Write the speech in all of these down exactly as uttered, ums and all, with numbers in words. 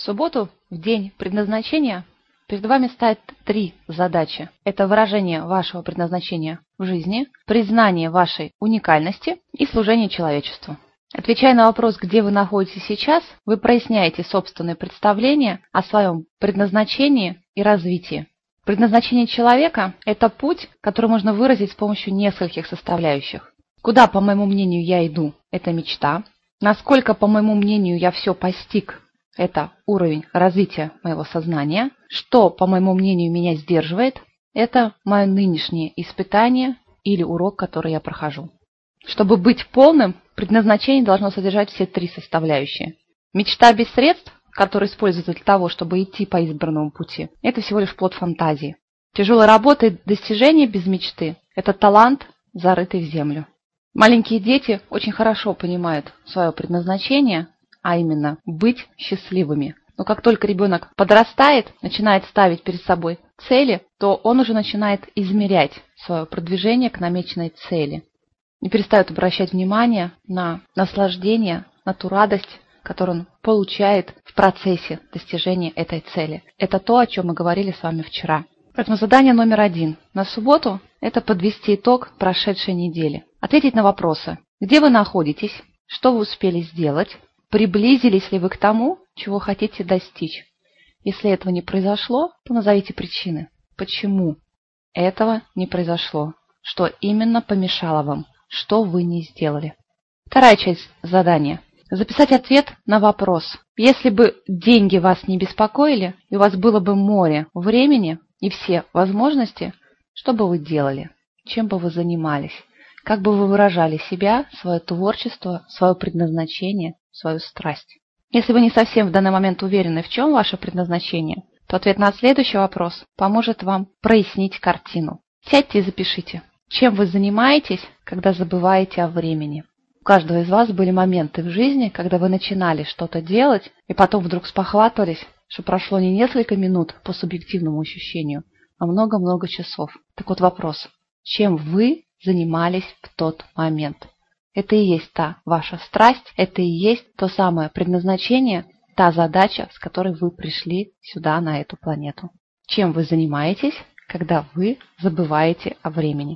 В субботу, в день предназначения, перед вами стоят три задачи. Это выражение вашего предназначения в жизни, признание вашей уникальности и служение человечеству. Отвечая на вопрос, где вы находитесь сейчас, вы проясняете собственные представления о своем предназначении и развитии. Предназначение человека – это путь, который можно выразить с помощью нескольких составляющих. Куда, по моему мнению, я иду – это мечта. Насколько, по моему мнению, я все постиг – это уровень развития моего сознания. Что, по моему мнению, меня сдерживает – это мое нынешнее испытание или урок, который я прохожу. Чтобы быть полным, предназначение должно содержать все три составляющие. Мечта без средств, которые используются для того, чтобы идти по избранному пути, это всего лишь плод фантазии. Тяжелая работа и достижение без мечты – это талант, зарытый в землю. Маленькие дети очень хорошо понимают свое предназначение, а именно быть счастливыми. Но как только ребенок подрастает, начинает ставить перед собой цели, то он уже начинает измерять свое продвижение к намеченной цели. Не перестает обращать внимание на наслаждение, на ту радость, которую он получает в процессе достижения этой цели. Это то, о чем мы говорили с вами вчера. Поэтому задание номер один на субботу – это подвести итог прошедшей недели. Ответить на вопросы. Где вы находитесь? Что вы успели сделать? Приблизились ли вы к тому, чего хотите достичь? Если этого не произошло, то назовите причины. Почему этого не произошло? Что именно помешало вам? Что вы не сделали? Вторая часть задания. Записать ответ на вопрос. Если бы деньги вас не беспокоили, и у вас было бы море времени и все возможности, что бы вы делали? Чем бы вы занимались? Как бы вы выражали себя, свое творчество, свое предназначение, свою страсть? Если вы не совсем в данный момент уверены, в чем ваше предназначение, то ответ на следующий вопрос поможет вам прояснить картину. Сядьте и запишите. Чем вы занимаетесь, когда забываете о времени? У каждого из вас были моменты в жизни, когда вы начинали что-то делать, и потом вдруг спохватывались, что прошло не несколько минут по субъективному ощущению, а много-много часов. Так вот вопрос, чем вы занимались в тот момент? Это и есть та ваша страсть, это и есть то самое предназначение, та задача, с которой вы пришли сюда, на эту планету. Чем вы занимаетесь, когда вы забываете о времени?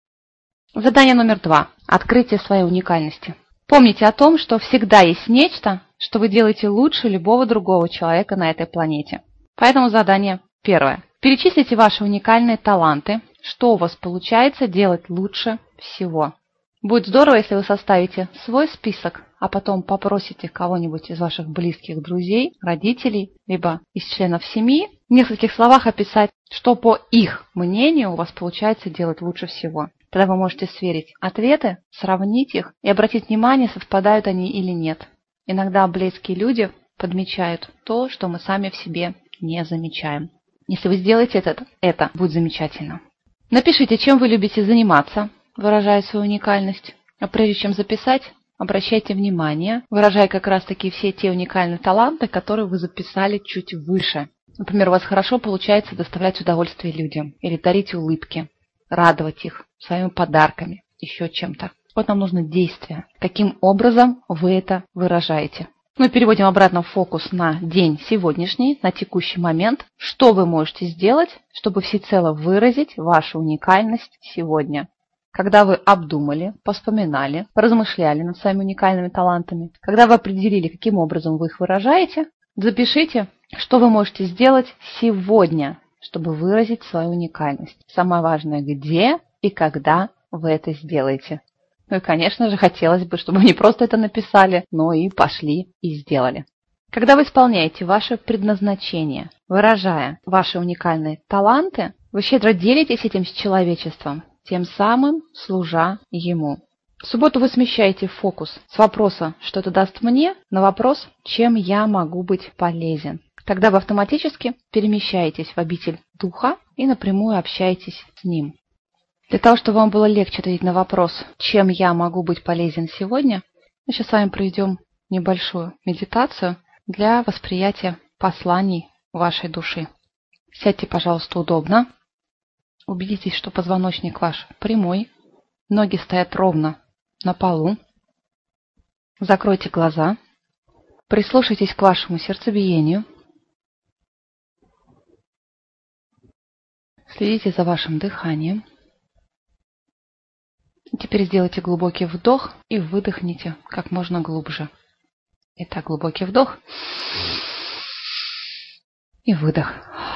Задание номер два. Открытие своей уникальности. Помните о том, что всегда есть нечто, что вы делаете лучше любого другого человека на этой планете. Поэтому задание первое. Перечислите ваши уникальные таланты, что у вас получается делать лучше всего. Будет здорово, если вы составите свой список, а потом попросите кого-нибудь из ваших близких друзей, родителей, либо из членов семьи в нескольких словах описать, что по их мнению у вас получается делать лучше всего. Тогда вы можете сверить ответы, сравнить их и обратить внимание, совпадают они или нет. Иногда близкие люди подмечают то, что мы сами в себе не замечаем. Если вы сделаете это, это будет замечательно. Напишите, чем вы любите заниматься, выражая свою уникальность. А прежде чем записать, обращайте внимание, выражая как раз-таки все те уникальные таланты, которые вы записали чуть выше. Например, у вас хорошо получается доставлять удовольствие людям или дарить улыбки, радовать их своими подарками, еще чем-то. Вот нам нужно действие. Каким образом вы это выражаете? Мы переводим обратно фокус на день сегодняшний, на текущий момент. Что вы можете сделать, чтобы всецело выразить вашу уникальность сегодня? Когда вы обдумали, поспоминали, поразмышляли над своими уникальными талантами, когда вы определили, каким образом вы их выражаете, запишите, что вы можете сделать сегодня, чтобы выразить свою уникальность. Самое важное, где и когда вы это сделаете. Ну и, конечно же, хотелось бы, чтобы вы не просто это написали, но и пошли и сделали. Когда вы исполняете ваше предназначение, выражая ваши уникальные таланты, вы щедро делитесь этим с человечеством, тем самым служа ему. В субботу вы смещаете фокус с вопроса «что это даст мне?» на вопрос «чем я могу быть полезен?». Тогда вы автоматически перемещаетесь в обитель духа и напрямую общаетесь с ним. Для того, чтобы вам было легче ответить на вопрос «чем я могу быть полезен сегодня?», мы сейчас с вами проведем небольшую медитацию для восприятия посланий вашей души. Сядьте, пожалуйста, удобно. Убедитесь, что позвоночник ваш прямой, ноги стоят ровно на полу. Закройте глаза, прислушайтесь к вашему сердцебиению, Следите за вашим дыханием. Теперь сделайте глубокий вдох и выдохните как можно глубже. Итак, глубокий вдох и выдох.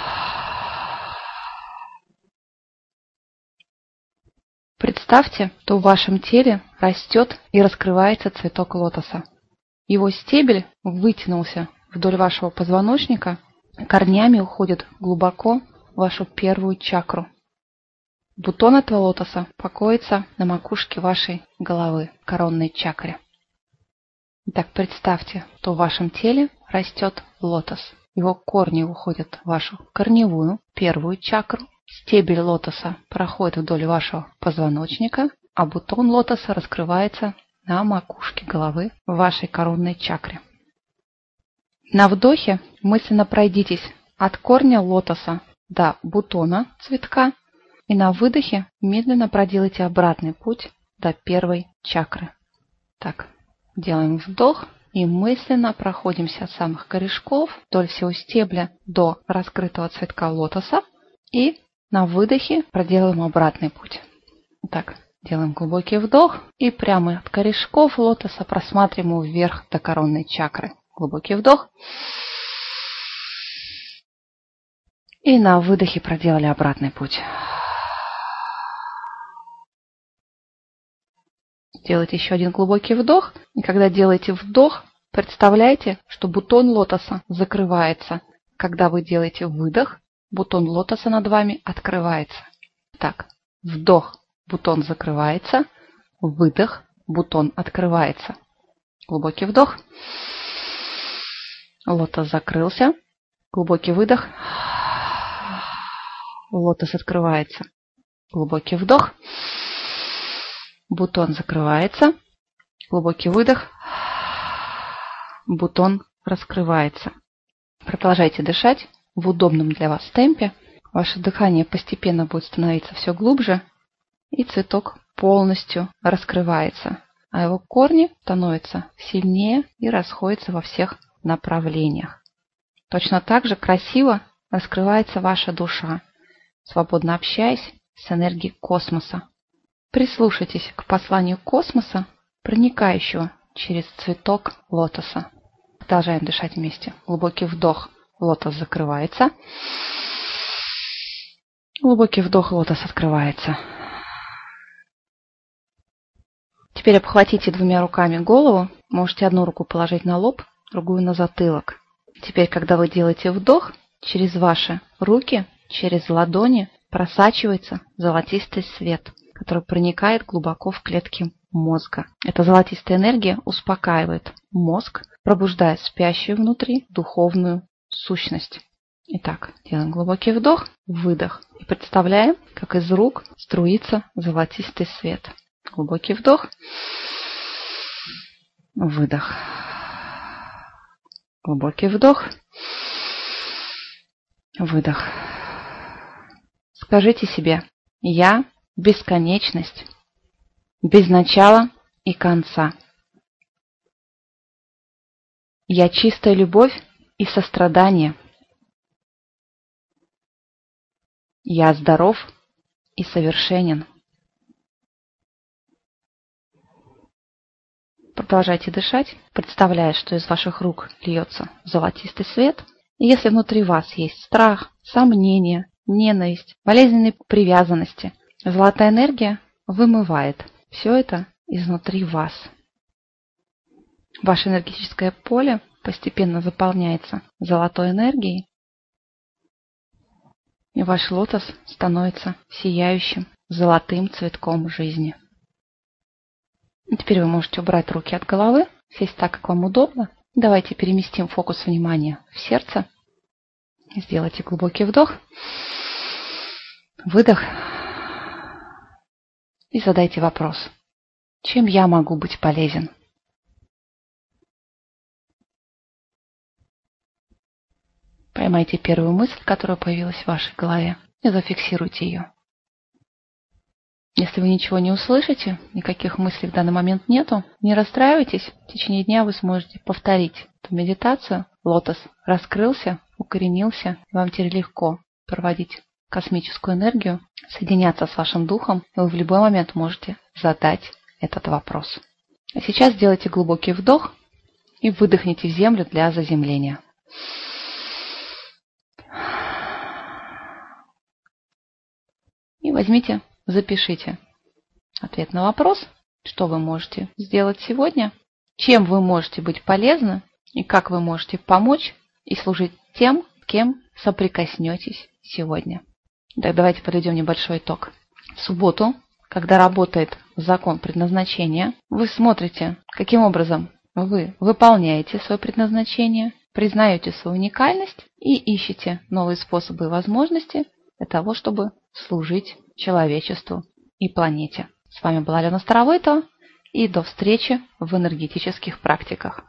Представьте, что в вашем теле растет и раскрывается цветок лотоса. Его стебель вытянулся вдоль вашего позвоночника, корнями уходит глубоко в вашу первую чакру. Бутон этого лотоса покоится на макушке вашей головы, коронной чакре. Итак, представьте, что в вашем теле растет лотос. Его корни уходят в вашу корневую, первую чакру. Стебель лотоса проходит вдоль вашего позвоночника, а бутон лотоса раскрывается на макушке головы в вашей коронной чакре. На вдохе мысленно пройдитесь от корня лотоса до бутона цветка, и на выдохе медленно проделайте обратный путь до первой чакры. Так, делаем вдох и мысленно проходимся от самых корешков вдоль всего стебля до раскрытого цветка лотоса, и на выдохе проделаем обратный путь. Так, делаем глубокий вдох и прямо от корешков лотоса просматриваем вверх до коронной чакры. Глубокий вдох. И на выдохе проделали обратный путь. Делайте еще один глубокий вдох. И когда делаете вдох, представляйте, что бутон лотоса закрывается. Когда вы делаете выдох, бутон лотоса над вами открывается. Так, вдох, бутон закрывается. Выдох, бутон открывается. Глубокий вдох. Лотос закрылся. Глубокий выдох. Лотос открывается. Глубокий вдох. Бутон закрывается. Глубокий выдох. Бутон раскрывается. Продолжайте дышать в удобном для вас темпе. Ваше дыхание постепенно будет становиться все глубже, и цветок полностью раскрывается, а его корни становятся сильнее и расходятся во всех направлениях. Точно так же красиво раскрывается ваша душа, свободно общаясь с энергией космоса. Прислушайтесь к посланию космоса, проникающего через цветок лотоса. Продолжаем дышать вместе. Глубокий вдох. Лотос закрывается. Глубокий вдох. Лотос открывается. Теперь обхватите двумя руками голову. Можете одну руку положить на лоб, другую на затылок. Теперь, когда вы делаете вдох, через ваши руки, через ладони просачивается золотистый свет, который проникает глубоко в клетки мозга. Эта золотистая энергия успокаивает мозг, пробуждая спящую внутри духовную сущность. Итак, делаем глубокий вдох, выдох. И представляем, как из рук струится золотистый свет. Глубокий вдох, выдох. Глубокий вдох, выдох. Скажите себе: я бесконечность, без начала и конца. Я чистая любовь и сострадание. Я здоров и совершенен. Продолжайте дышать, представляя, что из ваших рук льется золотистый свет. И если внутри вас есть страх, сомнения, ненависть, болезненные привязанности, золотая энергия вымывает все это изнутри вас. Ваше энергетическое поле постепенно заполняется золотой энергией, и ваш лотос становится сияющим золотым цветком жизни. И теперь вы можете убрать руки от головы, сесть так, как вам удобно. Давайте переместим фокус внимания в сердце. Сделайте глубокий вдох, выдох. И задайте вопрос: чем я могу быть полезен? Поймайте первую мысль, которая появилась в вашей голове, и зафиксируйте ее. Если вы ничего не услышите, никаких мыслей в данный момент нету, не расстраивайтесь. В течение дня вы сможете повторить эту медитацию. Лотос раскрылся, укоренился, и вам теперь легко проводить космическую энергию, соединяться с вашим духом, и вы в любой момент можете задать этот вопрос. А сейчас сделайте глубокий вдох и выдохните в землю для заземления. И возьмите, запишите ответ на вопрос, что вы можете сделать сегодня, чем вы можете быть полезны и как вы можете помочь и служить тем, кем соприкоснетесь сегодня. Так, давайте подведем небольшой итог. В субботу, когда работает закон предназначения, вы смотрите, каким образом вы выполняете свое предназначение, признаете свою уникальность и ищете новые способы и возможности для того, чтобы служить человечеству и планете. С вами была Алена Старовойтова, и до встречи в энергетических практиках.